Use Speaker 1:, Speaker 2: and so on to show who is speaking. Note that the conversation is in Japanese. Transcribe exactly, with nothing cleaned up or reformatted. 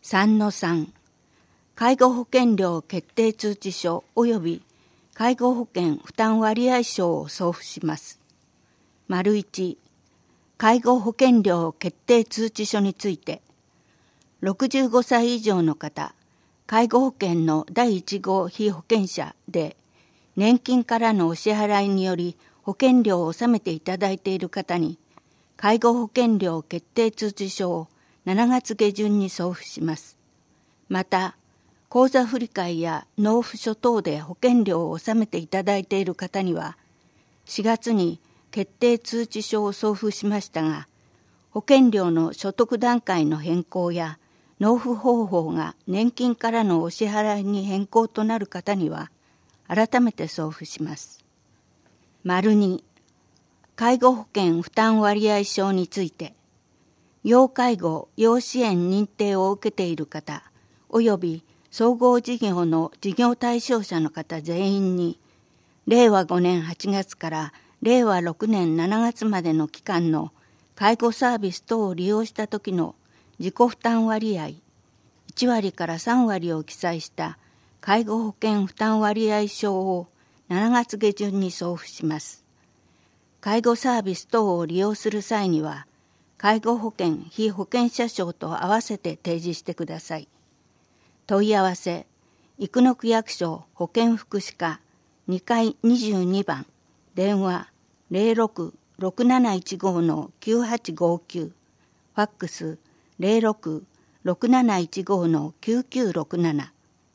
Speaker 1: さんのさん 介護保険料決定通知書及び介護保険負担割合証を送付します。丸いち、介護保険料決定通知書について、ろくじゅうごさい以上の方、介護保険のだいいち号被保険者で、年金からのお支払いにより保険料を納めていただいている方に、介護保険料決定通知書をしちがつ下旬に送付します。また、口座振替や納付書等で保険料を納めていただいている方には、しがつに決定通知書を送付しましたが、保険料の所得段階の変更や納付方法が年金からのお支払いに変更となる方には、改めて送付します。丸に、介護保険負担割合証について、要介護・要支援認定を受けている方、及び総合事業の事業対象者の方全員に、れいわごねんはちがつかられいわろくねんしちがつまでの期間の介護サービス等を利用した時の自己負担割合いちわりからさんわりを記載した介護保険負担割合証をしちがつ下旬に送付します。介護サービス等を利用する際には、介護保険被保険者証と合わせて提示してください。問い合わせ、生野区役所保健福祉課にかいにじゅうにばん、電話 ゼロろく ろくなないちご きゅうはちごきゅう、ファックス ゼロろく ろくなないちご きゅうきゅうろくなな。